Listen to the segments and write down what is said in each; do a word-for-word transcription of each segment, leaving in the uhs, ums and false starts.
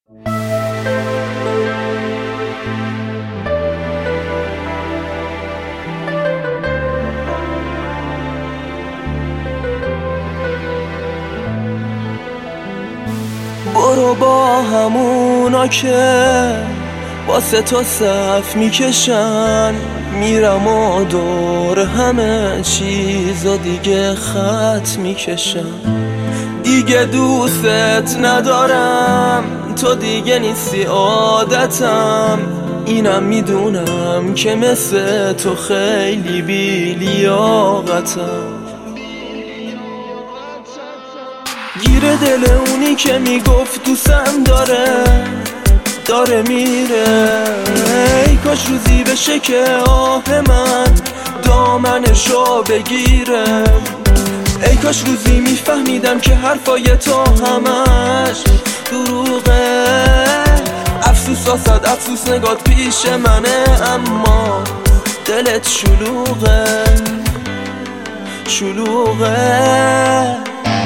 برو با همونا که واسه تو صف میکشن، میرم و دور همه چیزا دیگه خط میکشن. دیگه دوست ندارم، تو دیگه نیستی عادتم، اینم میدونم که مثل تو خیلی بی لیاقتم. گیر دل اونی که میگفت دوستم داره داره میره. ای کاش روزی بشه که آه من دامنشو بگیره. ای کاش روزی میفهمیدم که حرفای تو همش دروغه. افسوس آسد افسوس نگات پیش منه، اما دلت شلوغه شلوغه.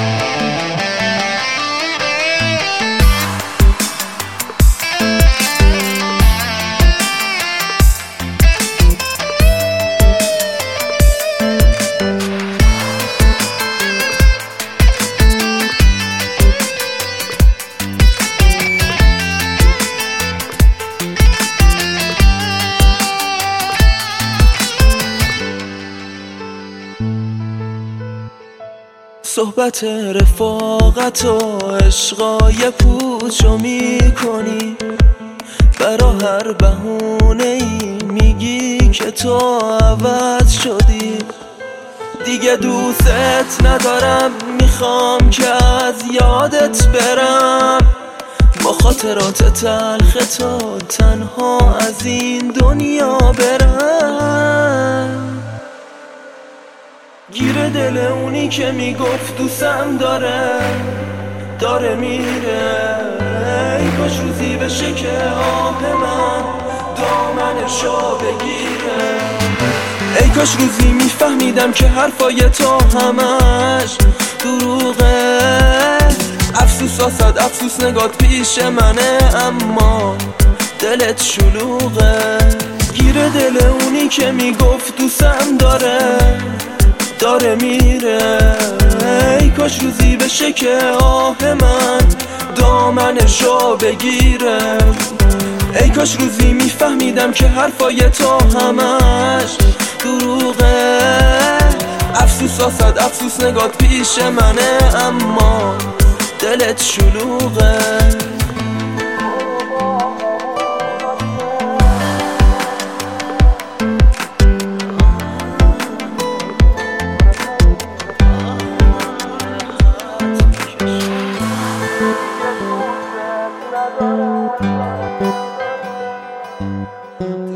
صحبت رفاقت و عشقای پوچو میکنی، برا هر بهونه ای میگی که تو عوض شدی. دیگه دوست ندارم، میخوام که از یادت برم، با خاطرات تلخ تو تنها از این دنیا برم. گیر دل اونی که میگفت دوستم داره داره میره. ای کاش روزی بشه که آه من دامنشو بگیره. ای کاش روزی میفهمیدم که حرفای تو همش دروغه. افسوس آسد افسوس نگات پیش منه، اما دلت شلوغه. گیر دل اونی که میگفت دوستم داره داره میره. ای کاش روزی بشه که آه من دامنشو بگیره. ای کاش روزی میفهمیدم که حرفای تو همش دروغه. افسوس آسد افسوس نگات پیش منه، اما دلت شلوغه. Thank you.